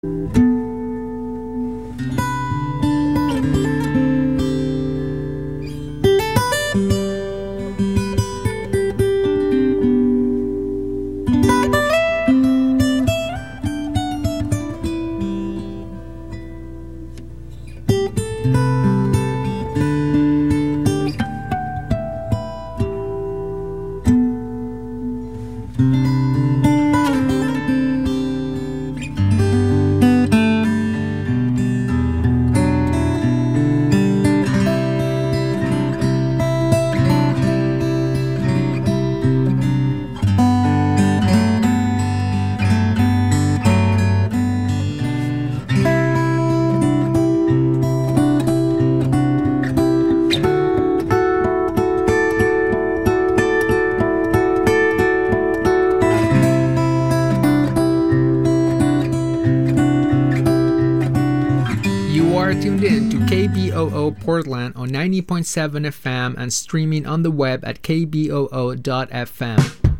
Tuned in to KBOO Portland on 90.7 FM and streaming on the web at kboo.fm.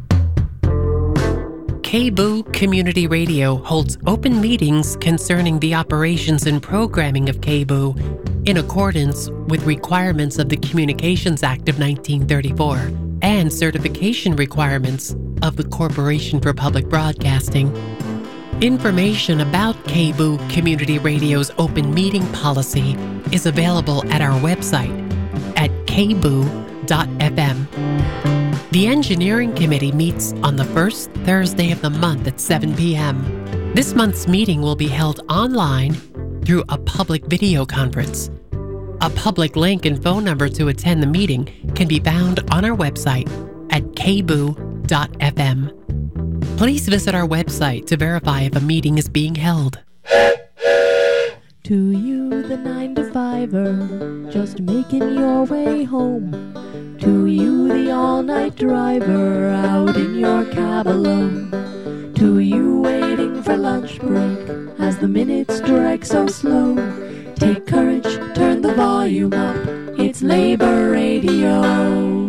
KBOO Community Radio holds open meetings concerning the operations and programming of KBOO in accordance with requirements of the Communications Act of 1934 and certification requirements of the Corporation for Public Broadcasting. Information about KBOO Community Radio's open meeting policy is available at our website at kboo.fm. The Engineering Committee meets on the first Thursday of the month at 7 p.m. This month's meeting will be held online through a public video conference. A public link and phone number to attend the meeting can be found on our website at kboo.fm. Please visit our website to verify if a meeting is being held. To you, the 9-to-5er, just making your way home. To you, the all-night driver, out in your cab alone. To you, waiting for lunch break, as the minutes drag so slow. Take courage, turn the volume up, it's Labor Radio.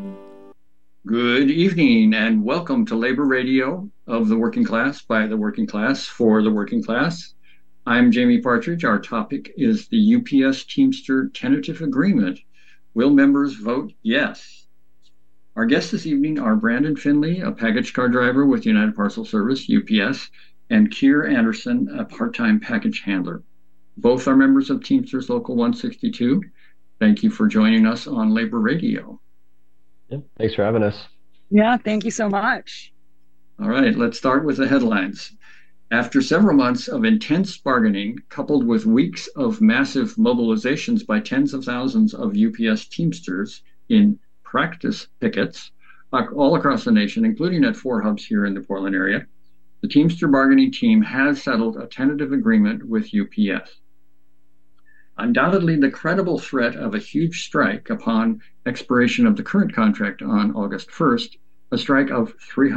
Good evening and welcome to Labor Radio of the Working Class, by the Working Class, for the Working Class. I'm Jamie Partridge. Our topic is the UPS Teamster Tentative Agreement. Will members vote yes? Our guests this evening are Brandon Finley, a package car driver with United Parcel Service, UPS, and Keir Anderson, a part-time package handler. Both are members of Teamsters Local 162. Thank you for joining us on Labor Radio. Yeah, thanks for having us. Yeah, thank you so much. All right, let's start with the headlines. After several months of intense bargaining, coupled with weeks of massive mobilizations by tens of thousands of UPS Teamsters in practice pickets all across the nation, including at 4 hubs here in the Portland area, the Teamster bargaining team has settled a tentative agreement with UPS. Undoubtedly, the credible threat of a huge strike upon expiration of the current contract on August 1st, a strike of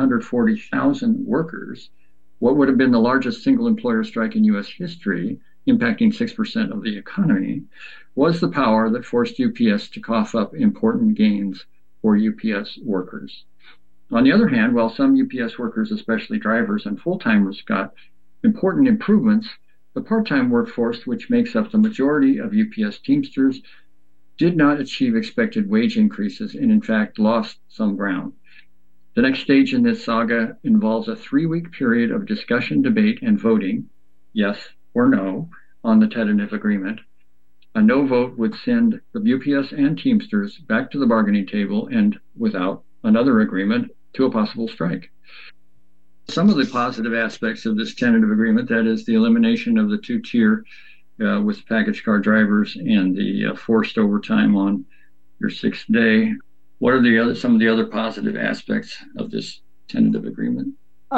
340,000 workers, what would have been the largest single employer strike in U.S. history, impacting 6% of the economy, was the power that forced UPS to cough up important gains for UPS workers. On the other hand, while some UPS workers, especially drivers and full-timers, got important improvements, the part-time workforce, which makes up the majority of UPS Teamsters, did not achieve expected wage increases and in fact lost some ground. The next stage in this saga involves a 3-week period of discussion, debate, and voting, yes or no, on the tentative agreement. A no vote would send the UPS and Teamsters back to the bargaining table and, without another agreement, to a possible strike. Some of the positive aspects of this tentative agreement, that is the elimination of the 2-tier with package car drivers and the forced overtime on your 6th day. What are some of the other positive aspects of this tentative agreement?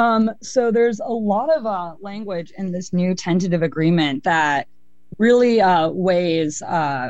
So there's a lot of language in this new tentative agreement that really weighs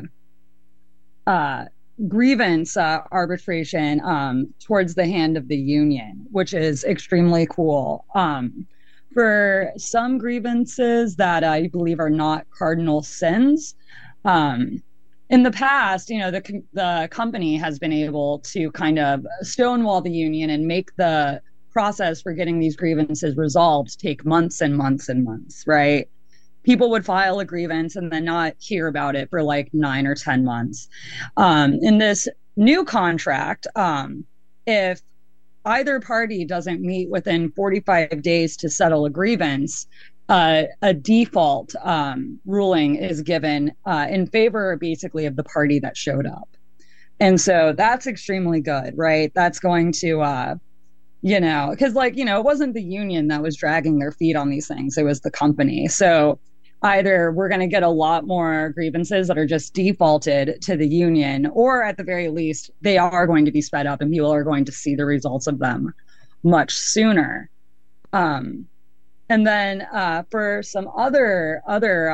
grievance arbitration towards the hand of the union, which is extremely cool. For some grievances that I believe are not cardinal sins, in the past, the company has been able to kind of stonewall the union and make the process for getting these grievances resolved take months and months and months, right? people would file a grievance and then not hear about it for like 9 or 10 months. In this new contract, if either party doesn't meet within 45 days to settle a grievance, a default ruling is given in favor basically of the party that showed up. And so that's extremely good, right? That's going to, because it wasn't the union that was dragging their feet on these things. It was the company. So either we're going to get a lot more grievances that are just defaulted to the union, or at the very least, they are going to be sped up and people are going to see the results of them much sooner. And then for some other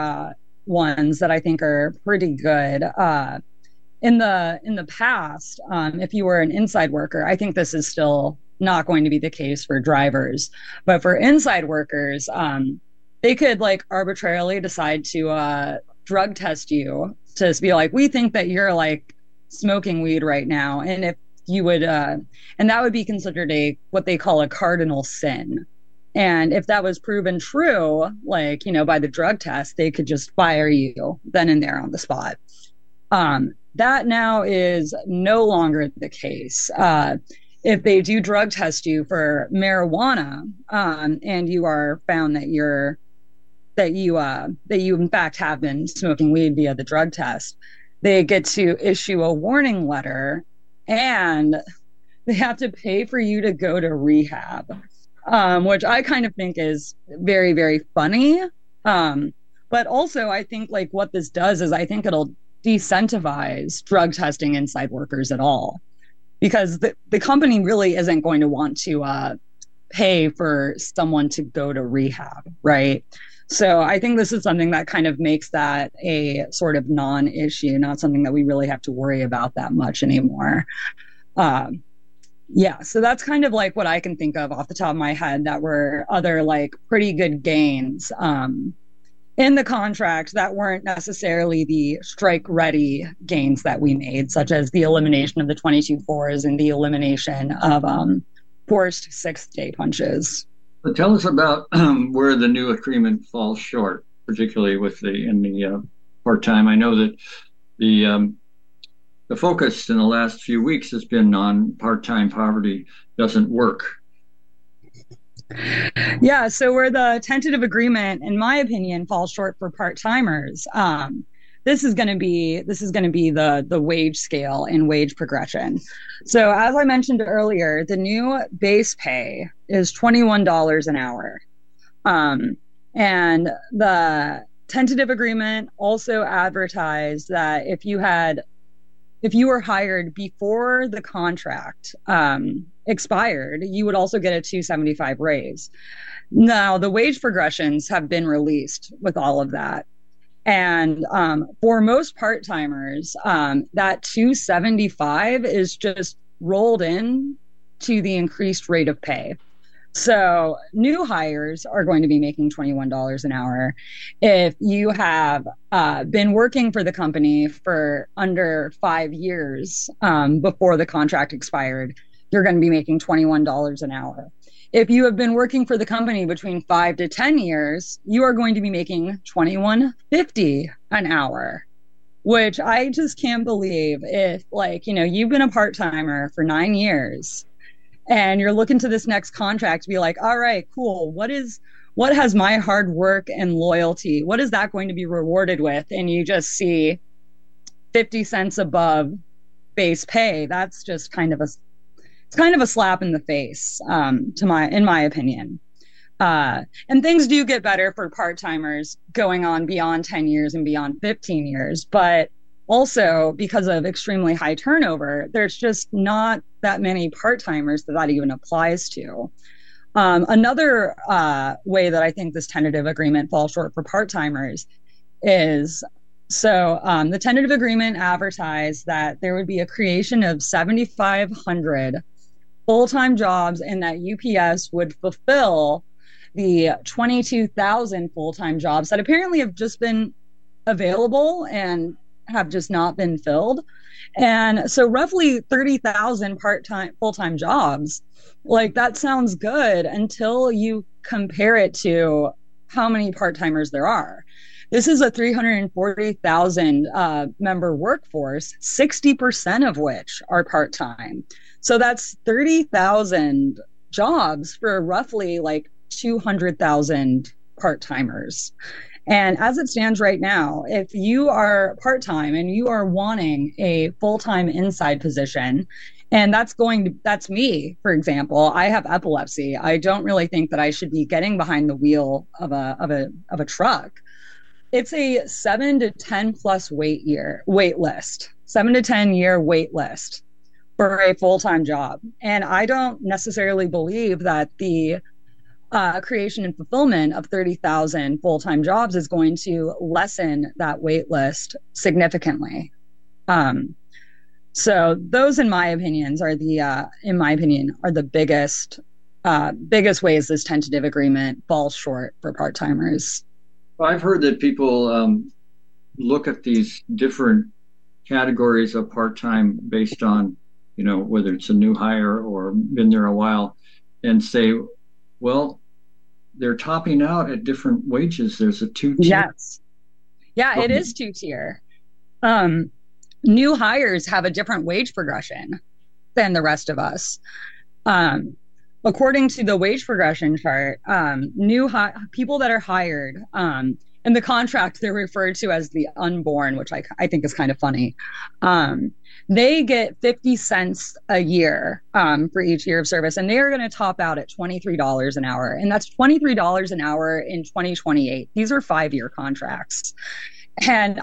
ones that I think are pretty good, in the past, if you were an inside worker, I think this is still not going to be the case for drivers, but for inside workers, they could like arbitrarily decide to drug test you to be like, we think that you're like smoking weed right now, and if you would, and that would be considered what they call a cardinal sin. And if that was proven true, like, by the drug test, they could just fire you then and there on the spot. That now is no longer the case. If they do drug test you for marijuana, and you are found that you in fact have been smoking weed via the drug test, they get to issue a warning letter, and they have to pay for you to go to rehab, which I kind of think is very, very funny. But also I think like what this does is I think it'll decentivize drug testing inside workers at all, because the company really isn't going to want to pay for someone to go to rehab, right? So I think this is something that kind of makes that a sort of non-issue, not something that we really have to worry about that much anymore. So that's kind of like what I can think of off the top of my head that were other like pretty good gains in the contract that weren't necessarily the strike-ready gains that we made, such as the elimination of the 22-4s and the elimination of forced 6-day punches. But tell us about where the new agreement falls short, particularly in the part-time. I know that the focus in the last few weeks has been on part-time poverty doesn't work. Yeah, so where the tentative agreement, in my opinion, falls short for part-timers, this is going to be the wage scale and wage progression. So as I mentioned earlier, the new base pay is $21 an hour. And the tentative agreement also advertised that if you were hired before the contract expired, you would also get a $275 raise. Now, the wage progressions have been released with all of that. And for most part-timers, that $275 is just rolled in to the increased rate of pay. So new hires are going to be making $21 an hour. If you have been working for the company for under 5 years before the contract expired, you're going to be making $21 an hour. If you have been working for the company between 5 to 10 years, you are going to be making $21.50 an hour, which I just can't believe. If you've been a part-timer for 9 years and you're looking to this next contract to be like, all right, cool. What has my hard work and loyalty, what is that going to be rewarded with? And you just see 50 cents above base pay. That's just kind of a slap in the face, in my opinion. And things do get better for part-timers going on beyond 10 years and beyond 15 years. But also, because of extremely high turnover, there's just not that many part-timers that even applies to. Another way that I think this tentative agreement falls short for part-timers is, the tentative agreement advertised that there would be a creation of 7,500 full-time jobs, and that UPS would fulfill the 22,000 full-time jobs that apparently have just been available and have just not been filled. And so roughly 30,000 part-time, full-time jobs, like that sounds good until you compare it to how many part-timers there are. This is a 340,000 member workforce, 60% of which are part-time. So that's 30,000 jobs for roughly like 200,000 part-timers. And as it stands right now, if you are part-time and you are wanting a full-time inside position, and that's me, for example, I have epilepsy. I don't really think that I should be getting behind the wheel of a truck. It's a 7 to 10 plus wait list, 7 to 10 year wait list for a full-time job. And I don't necessarily believe that the creation and fulfillment of 30,000 full-time jobs is going to lessen that wait list significantly. So those, in my opinion, are the biggest ways this tentative agreement falls short for part-timers. I've heard that people look at these different categories of part-time based on, whether it's a new hire or been there a while, and say, well, they're topping out at different wages. There's a two-tier. Yes. Yeah, it is two-tier. New hires have a different wage progression than the rest of us. According to the wage progression chart, people that are hired in the contract, they're referred to as the unborn, which I think is kind of funny. They get 50 cents a year for each year of service, and they are going to top out at $23 an hour. And that's $23 an hour in 2028. These are 5-year contracts. And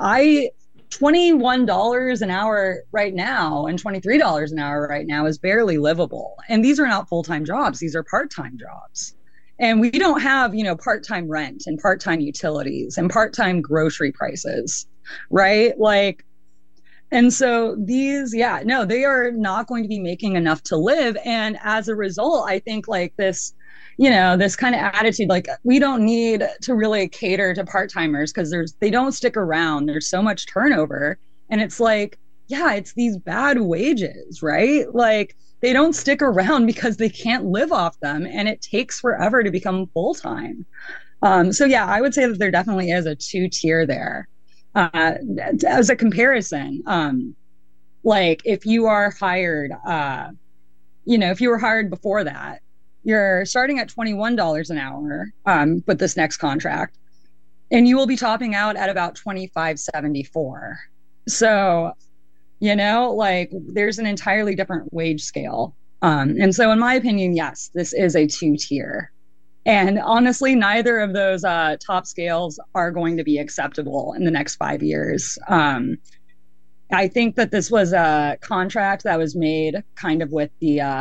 $21 an hour right now and $23 an hour right now is barely livable. And these are not full-time jobs. These are part-time jobs. And we don't have, part-time rent and part-time utilities and part-time grocery prices, right? And so they are not going to be making enough to live. And as a result, I think this kind of attitude, we don't need to really cater to part-timers because they don't stick around. There's so much turnover. And it's it's these bad wages, right? They don't stick around because they can't live off them, and it takes forever to become full-time. I would say that there definitely is a two-tier there. As a comparison, if you are hired, if you were hired before that, you're starting at $21 an hour with this next contract, and you will be topping out at about $25.74. So, there's an entirely different wage scale. And so in my opinion, yes, this is a two-tier. And honestly, neither of those top scales are going to be acceptable in the next 5 years. I think that this was a contract that was made kind of with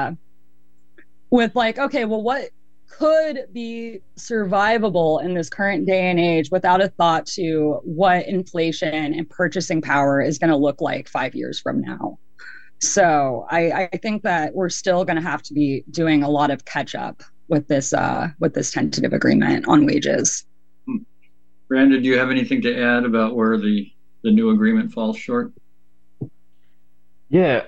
what could be survivable in this current day and age without a thought to what inflation and purchasing power is going to look like 5 years from now. So I think that we're still going to have to be doing a lot of catch up with this tentative agreement on wages. Brandon, do you have anything to add about where the new agreement falls short? Yeah,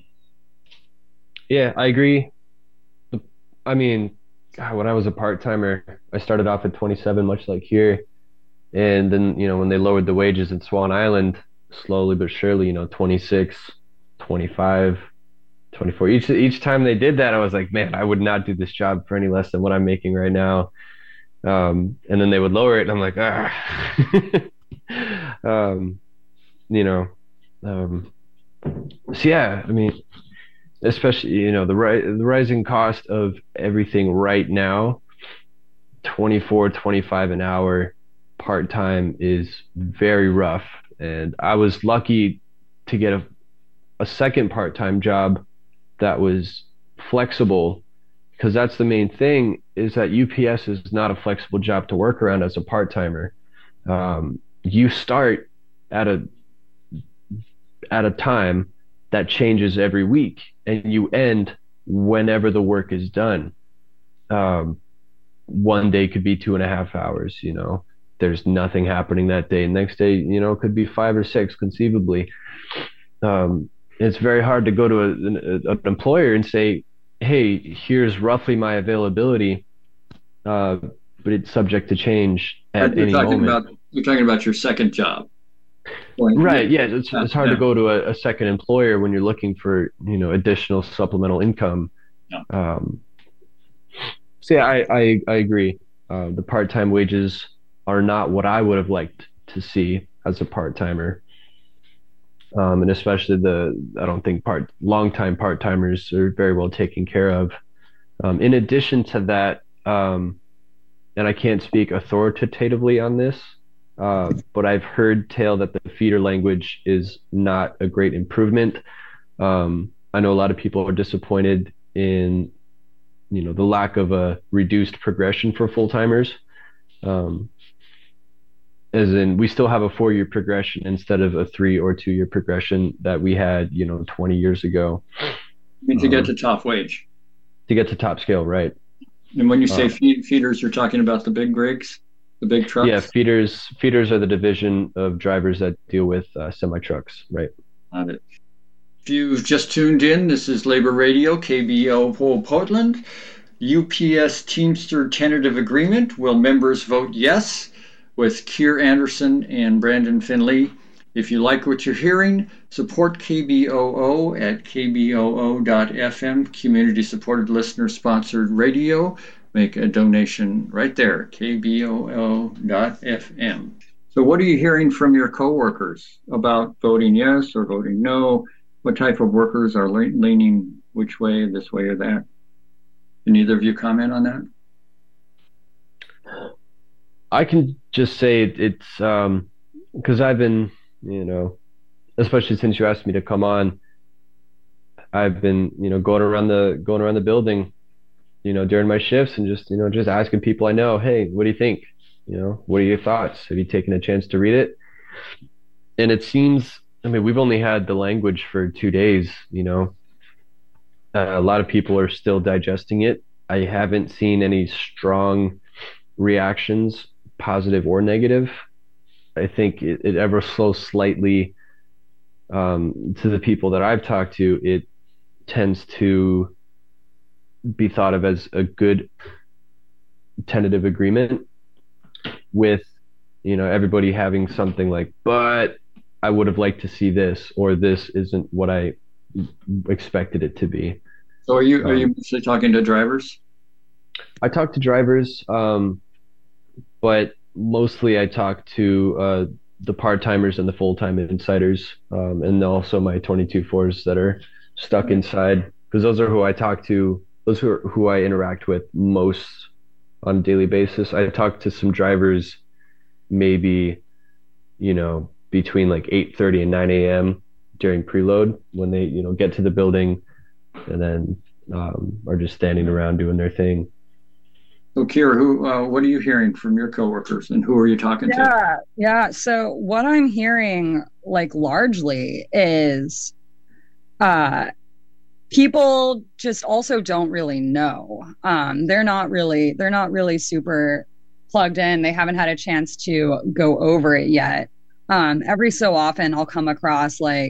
I agree. I mean, God, when I was a part-timer, I started off at 27, much like here. And then, when they lowered the wages in Swan Island, slowly but surely, 26, 25, 24. Each time they did that, I was like, man, I would not do this job for any less than what I'm making right now. And then they would lower it, and I'm like, So yeah, I mean, especially, the rising cost of everything right now, 24, 25 an hour part-time is very rough. And I was lucky to get a second part-time job that was flexible, because that's the main thing, is that UPS is not a flexible job to work around as a part-timer. You start at a time that changes every week, and you end whenever the work is done. One day could be 2.5 hours, there's nothing happening that day. Next day, it could be 5 or 6 conceivably. It's very hard to go to an employer and say, hey, here's roughly my availability. but it's subject to change at any moment. You're talking about your second job. Right. Yeah. It's hard to go to a second employer when you're looking for, additional supplemental income. Yeah. So yeah, I agree. The part-time wages are not what I would have liked to see as a part-timer. And especially I don't think long-time part-timers are very well taken care of. In addition to that, and I can't speak authoritatively on this, but I've heard tell that the feeder language is not a great improvement. I know a lot of people are disappointed in, the lack of a reduced progression for full-timers. As in, we still have a 4-year progression instead of a 3 or 2-year progression that we had, 20 years ago. To get to top wage. To get to top scale, right. And when you say feeders, you're talking about the big rigs, the big trucks? Yeah, feeders are the division of drivers that deal with semi-trucks, right. Got it. If you've just tuned in, this is Labor Radio, KBOO Portland. UPS Teamster tentative agreement. Will members vote yes? With Keir Anderson and Brandon Finley. If you like what you're hearing, support KBOO at kboo.fm, community-supported listener-sponsored radio. Make a donation right there, kboo.fm. So what are you hearing from your coworkers about voting yes or voting no? What type of workers are leaning which way, this way or that? Can either of you comment on that? I can just say it's because I've been, especially since you asked me to come on, I've been, going around the building, during my shifts and just asking people I know, hey, what do you think? What are your thoughts? Have you taken a chance to read it? And it seems, we've only had the language for 2 days, a lot of people are still digesting it. I haven't seen any strong reactions, positive or negative. I think it ever so slightly, to the people that I've talked to, it tends to be thought of as a good tentative agreement with, everybody having something like, but I would have liked to see this, or this isn't what I expected it to be. So are you mostly talking to drivers? I talk to drivers, but mostly I talk to the part-timers and the full-time insiders, and also my 22-4s that are stuck inside, because those are who I talk to, those who I interact with most on a daily basis. I talk to some drivers maybe, between like 8:30 and 9 a.m. during preload when they, get to the building and then are just standing around doing their thing. So, Kira, what are you hearing from your coworkers, and who are you talking to? Yeah. So what I'm hearing, largely, is people just also don't really know. They're not really super plugged in. They haven't had a chance to go over it yet. Every so often, I'll come across I'll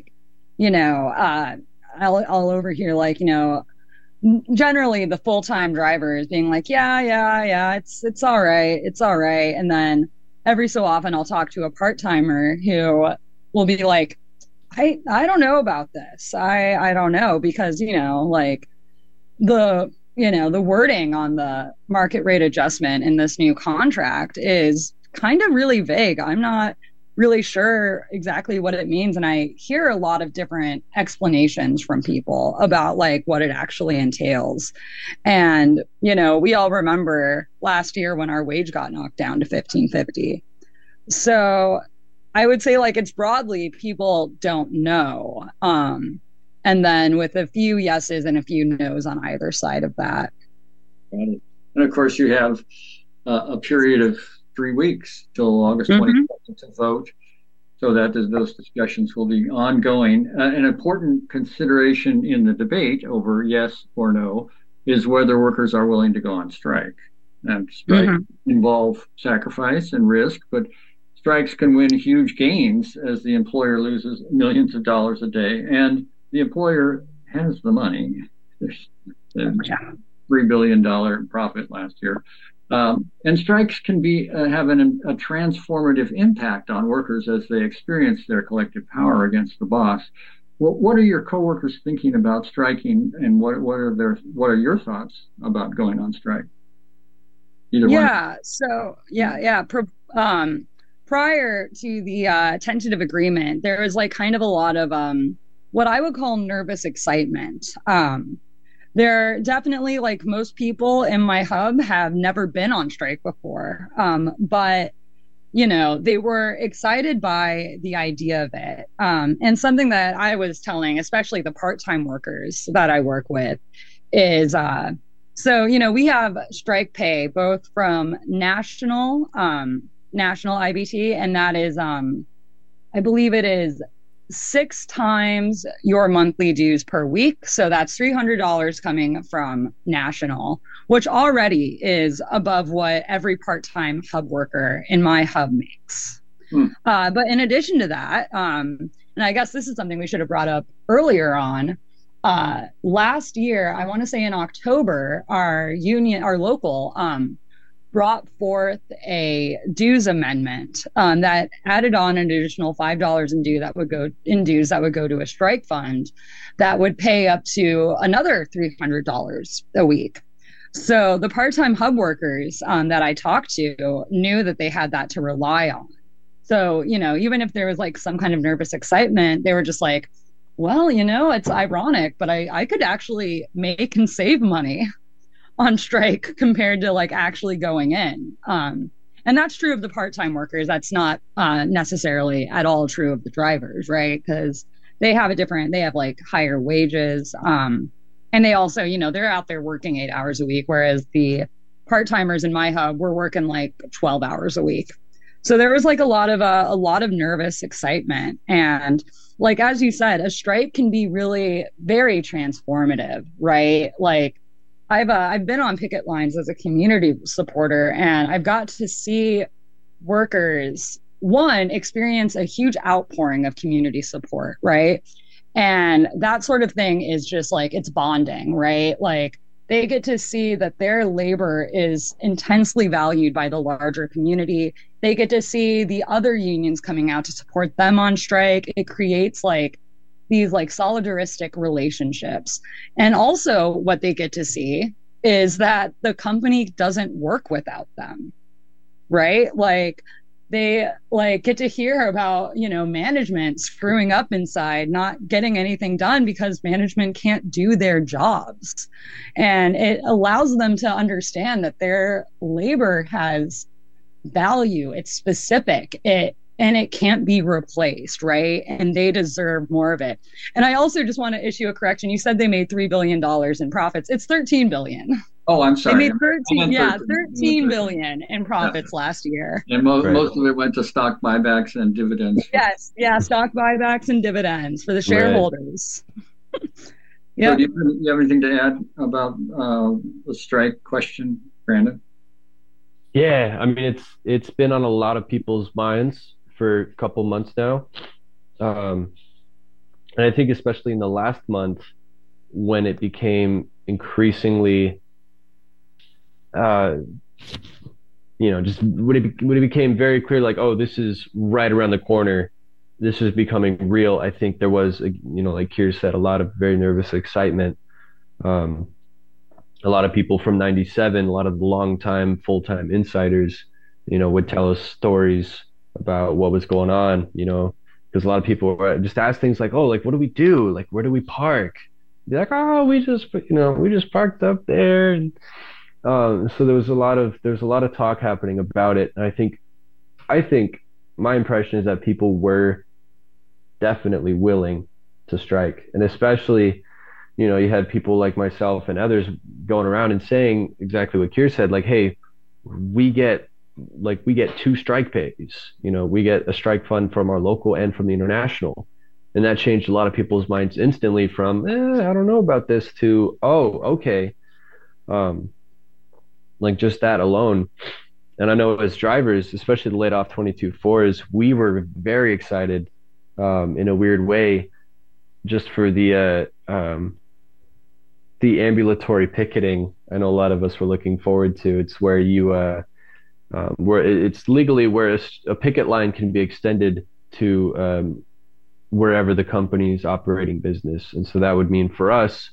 overhear generally the full-time drivers being like, yeah, it's all right. And then every so often I'll talk to a part-timer who will be like, I don't know about this. I don't know, because, the wording on the market rate adjustment in this new contract is kind of really vague. I'm not really sure exactly what it means. And I hear a lot of different explanations from people about what it actually entails. And, we all remember last year when our wage got knocked down to $15.50. So I would say it's broadly people don't know. And then with a few yeses and a few nos on either side of that. Got it. And of course you have a period of 3 weeks till August 22nd to vote, so that those discussions will be ongoing. An important consideration in the debate over yes or no is whether workers are willing to go on strike. And strikes involve sacrifice and risk, but strikes can win huge gains as the employer loses millions of dollars a day, and the employer has the money. There's $3 billion profit last year. And strikes can be have a transformative impact on workers as they experience their collective power against the boss. What are your coworkers thinking about striking, and what are your thoughts about going on strike? Either Yeah. one. So prior to the tentative agreement, there was like kind of a lot of what I would call nervous excitement. There definitely, like most people in my hub, have never been on strike before, but they were excited by the idea of it. And something that I was telling, especially the part-time workers that I work with, is so we have strike pay both from national IBT, and that is I believe it is 6 times your monthly dues per week. So that's $300 coming from national, which already is above what every part-time hub worker in my hub makes. But in addition to that, and I guess this is something we should have brought up earlier on, last year, I want to say in October, our local brought forth a dues amendment that added on an additional $5 in dues that would go to a strike fund that would pay up to another $300 a week. So the part-time hub workers that I talked to knew that they had that to rely on. So, even if there was like some kind of nervous excitement, they were just like, well, it's ironic, but I could actually make and save money on strike compared to like actually going in. And that's true of the part-time workers. That's not necessarily at all true of the drivers, right? Because they have like higher wages. And they also, they're out there working 8 hours a week, whereas the part-timers in my hub were working like 12 hours a week. So there was like a lot of nervous excitement. And like, as you said, a strike can be really very transformative, right? Like, I've been on picket lines as a community supporter, and I've got to see workers, one, experience a huge outpouring of community support, right? And that sort of thing is just like, it's bonding, right? Like, they get to see that their labor is intensely valued by the larger community. They get to see the other unions coming out to support them on strike. It creates like these like solidaristic relationships. And also what they get to see is that the company doesn't work without them, right? Like, they like get to hear about, management screwing up inside, not getting anything done because management can't do their jobs. And it allows them to understand that their labor has value. It's specific. And it can't be replaced, right? And they deserve more of it. And I also just want to issue a correction. You said they made $3 billion in profits. It's 13 billion. Oh, I'm sorry. They made 13 billion in profits last year. And most of it went to stock buybacks and dividends. Yes, stock buybacks and dividends for the shareholders. Yeah. So do you have anything to add about the strike question, Brandon? Yeah, I mean, it's been on a lot of people's minds for a couple months now. And I think especially in the last month when it became increasingly, just when it became very clear, like, oh, this is right around the corner. This is becoming real. I think there was, like Keir said, a lot of very nervous excitement. A lot of people from 97, a lot of the long-time, full-time insiders, would tell us stories about what was going on, because a lot of people were just ask things like, oh, like, what do we do? Like, where do we park? Be like, oh, we just parked up there. And, so there was a lot of talk happening about it. And I think my impression is that people were definitely willing to strike. And especially, you had people like myself and others going around and saying exactly what Keir said, like, hey, we get 2 strike pays, we get a strike fund from our local and from the international. And that changed a lot of people's minds instantly from, I don't know about this to, oh, okay. Like just that alone. And I know as drivers, especially the laid off 22-4s, we were very excited in a weird way just for the ambulatory picketing I know a lot of us were looking forward to. It's where where it's legally where a picket line can be extended to wherever the company's operating business. And so that would mean for us,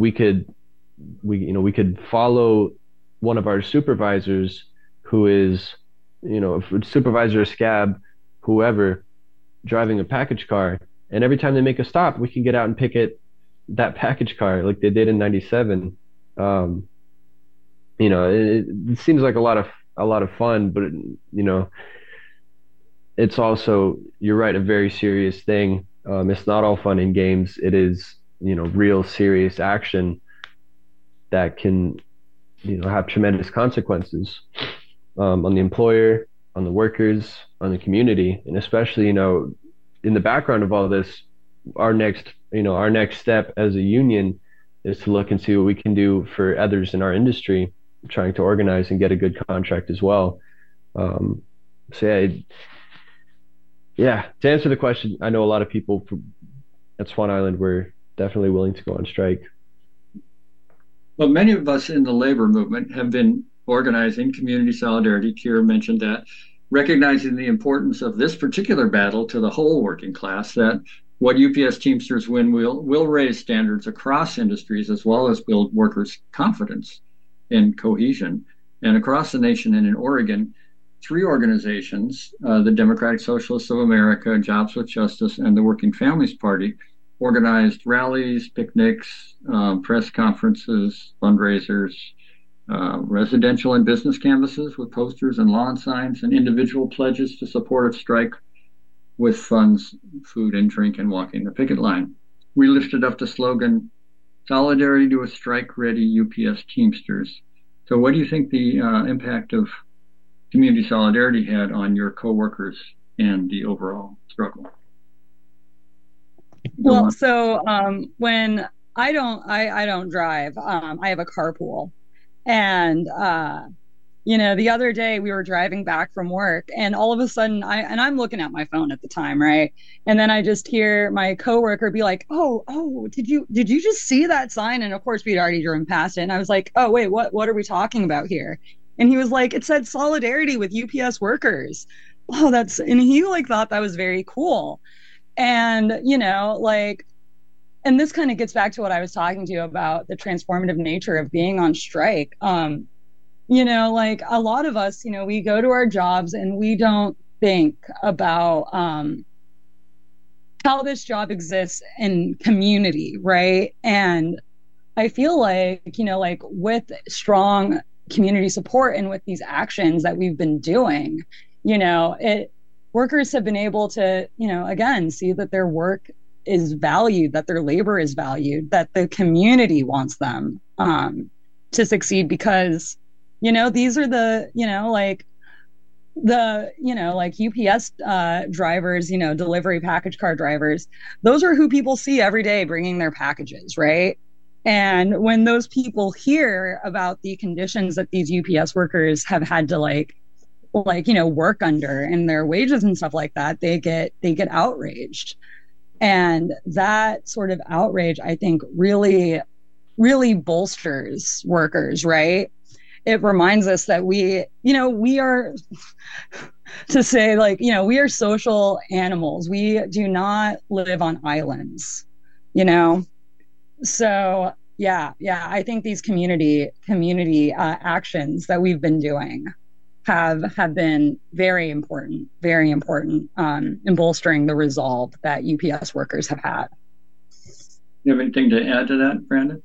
we could follow one of our supervisors who is, supervisor or scab, whoever, driving a package car. And every time they make a stop, we can get out and picket that package car like they did in '97. It seems like a lot of fun, but it's also, you're right, a very serious thing. It's not all fun and games. It is, real serious action that can, have tremendous consequences on the employer, on the workers, on the community, and especially, in the background of all this, our next step as a union is to look and see what we can do for others in our industry, trying to organize and get a good contract as well. Yeah, to answer the question, I know a lot of people at Swan Island were definitely willing to go on strike. Well, many of us in the labor movement have been organizing community solidarity. Keir mentioned that, recognizing the importance of this particular battle to the whole working class, that what UPS Teamsters win will raise standards across industries as well as build workers' confidence and cohesion. And across the nation and in Oregon, 3 organizations, the Democratic Socialists of America, Jobs with Justice, and the Working Families Party, organized rallies, picnics, press conferences, fundraisers, residential and business canvases with posters and lawn signs, and individual pledges to support a strike with funds, food and drink, and walking the picket line. We lifted up the slogan, "Solidarity to a strike-ready UPS Teamsters." So what do you think the impact of community solidarity had on your coworkers and the overall struggle? Well, so when I don't drive, I have a carpool, and the other day we were driving back from work, and all of a sudden I'm looking at my phone at the time, right? And then I just hear my coworker be like, "Oh, did you just see that sign?" And of course we'd already driven past it, and I was like, "Oh, wait, what are we talking about here?" And he was like, "It said solidarity with UPS workers." And he thought that was very cool. And, and this kind of gets back to what I was talking to you about, the transformative nature of being on strike. A lot of us, we go to our jobs and we don't think about how this job exists in community, right? And I feel like, with strong community support and with these actions that we've been doing, workers have been able to, again, see that their work is valued, that their labor is valued, that the community wants them to succeed, because, these are the, UPS drivers, delivery package car drivers. Those are who people see every day bringing their packages, right? And when those people hear about the conditions that these UPS workers have had to work under, and their wages and stuff like that, they get outraged. And that sort of outrage, I think, really, really bolsters workers, right? It reminds us that we are, to say, we are social animals. We do not live on islands, So yeah, I think these community actions that we've been doing have been very important in bolstering the resolve that UPS workers have had. You have anything to add to that, Brandon?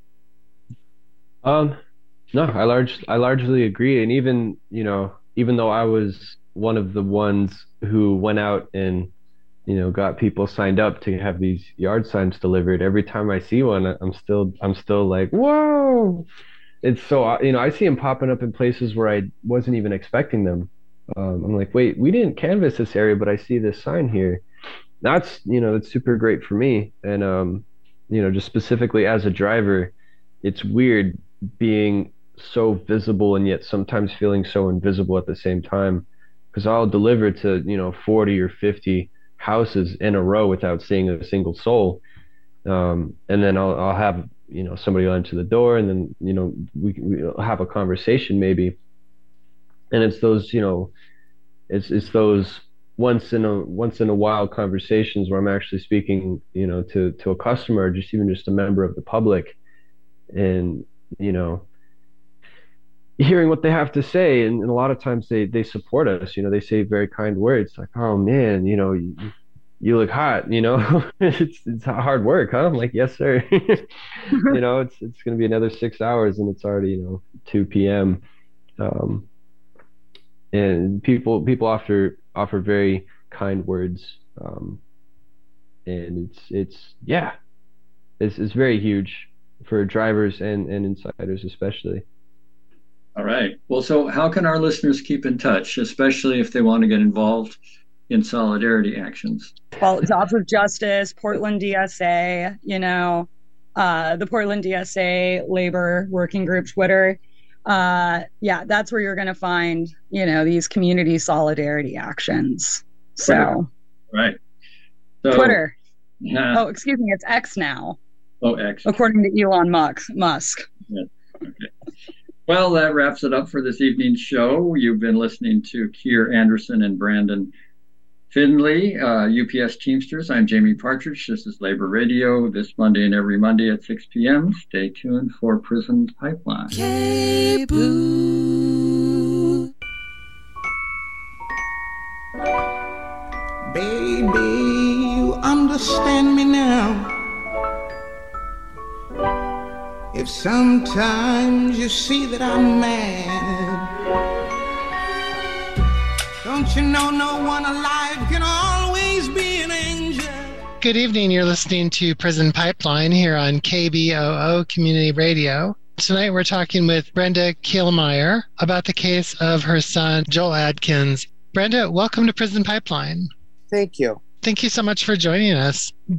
No, I largely agree. And even though I was one of the ones who went out and got people signed up to have these yard signs delivered, every time I see one, I'm still like, whoa. It's so, I see them popping up in places where I wasn't even expecting them. I'm like, wait, we didn't canvass this area, but I see this sign here. That's super great for me. And, just specifically as a driver, it's weird being so visible and yet sometimes feeling so invisible at the same time, because I'll deliver to, 40 or 50 houses in a row without seeing a single soul. And then I'll have somebody will enter the door, and then, we have a conversation maybe. And it's those, it's those once in a while conversations where I'm actually speaking, to a customer, or just even just a member of the public, and, hearing what they have to say. And a lot of times they support us, they say very kind words like, "Oh man, you look hot, it's hard work, huh?" I'm like, "Yes, sir." It's going to be another 6 hours and it's already, 2 p.m. And people offer very kind words. And it's very huge for drivers and insiders especially. All right. Well, so how can our listeners keep in touch, especially if they want to get involved in solidarity actions? Well, Dots of Justice, Portland DSA, the Portland DSA Labor Working Group Twitter. That's where you're going to find, these community solidarity actions. So, right. So, Twitter. Oh, excuse me. It's X now. Oh, X. According to Elon Musk. Yeah. Okay. Well, that wraps it up for this evening's show. You've been listening to Keir Anderson and Brandon Findlay, UPS Teamsters. I'm Jamie Partridge. This is Labor Radio, this Monday and every Monday at 6 p.m. Stay tuned for Prison Pipeline. K-Boo. Baby, you understand me now. If sometimes you see that I'm mad, don't you know no one alive can always be an angel? Good evening. You're listening to Prison Pipeline here on KBOO Community Radio. Tonight we're talking with Brenda Kielmeyer about the case of her son, Joel Adkins. Brenda, welcome to Prison Pipeline. Thank you. Thank you so much for joining us.